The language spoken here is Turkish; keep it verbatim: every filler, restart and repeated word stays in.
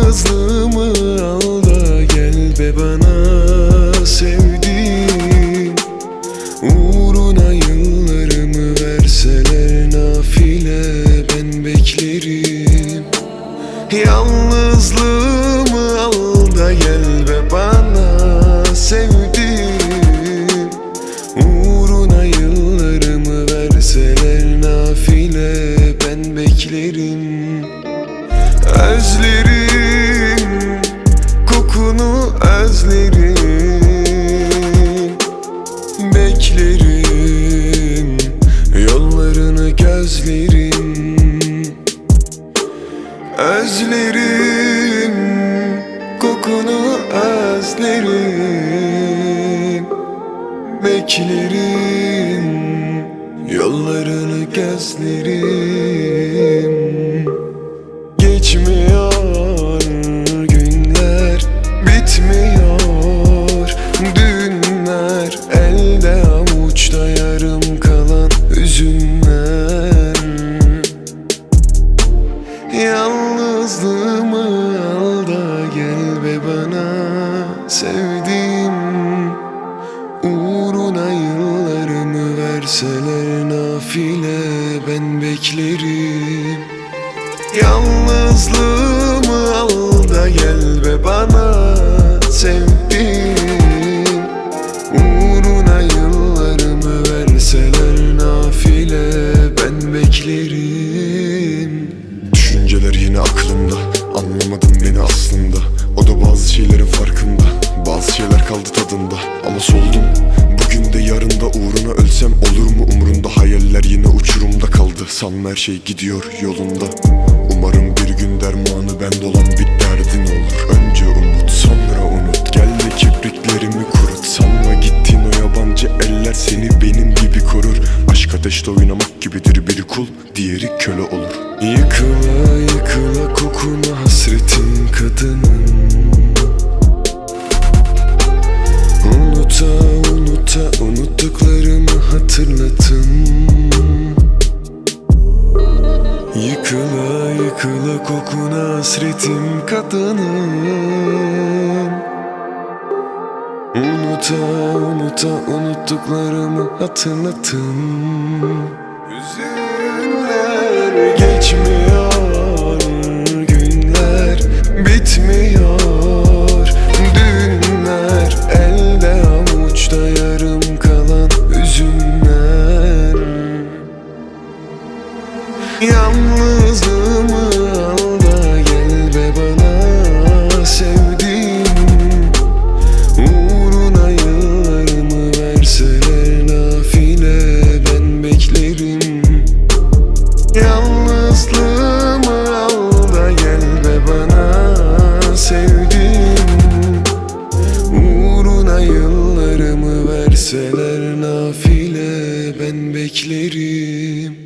Yalnızlığımı al da gel be bana sevdiğim. Uğruna yıllarımı verseler nafile ben beklerim. Yalnızlığımı al da gel be bana sevdiğim. Uğruna yıllarımı verseler nafile ben beklerim. Özlerim, kokunu özlerim. Beklerim, yollarını gözlerim. Özlerim, kokunu özlerim. Beklerim, yollarını gözlerim. Geçmiyor günler, bitmiyor dünler. Elde avuçta yarım kalan hüzünler. Yalnızlığımı al da gel be bana sevdiğim. Uğruna yıllarımı verseler nafile ben beklerim. Yalnızlığımı al da gel be bana sevdiğim. Uğruna yıllarımı verseler nafile ben beklerim. Düşünceler yine aklımda, anlamadın beni aslında. O da bazı şeylerin farkında, bazı şeyler kaldı tadında. Ama soldum, bugün de yarın da uğruna ölsem olur mu umrunda? Hayaller yine uçurumda kaldı, sanma her şey gidiyor yolunda. Umarım bir gün dermanı bende olan bir derdin olur. Önce umut, sonra unut, gel de kipriklerimi kurut. Sanma gittiğin o yabancı eller seni benim gibi korur. Aşk ateşte oynamak gibidir, biri kul, diğeri köle olur. Yıkıla yıkıla kokuna hasretin kadının. Unuta unuta unuttuklarımı hatırlatın. Yıkıla yıkıla kokuna hasretim kadının. Unuta unuta unuttuklarımı hatırlatın. Hüzünler geçmiyor günler, bitmiyor dünler. Elde avuçta yarım kalan hüzünler. Yalnızlığımı al da gel be bana sevdiğim. Uğruna yıllarımı verseler nafile ben beklerim. Yalnızlığımı al da gel be bana sevdiğim. Uğruna yıllarımı verseler nafile ben beklerim.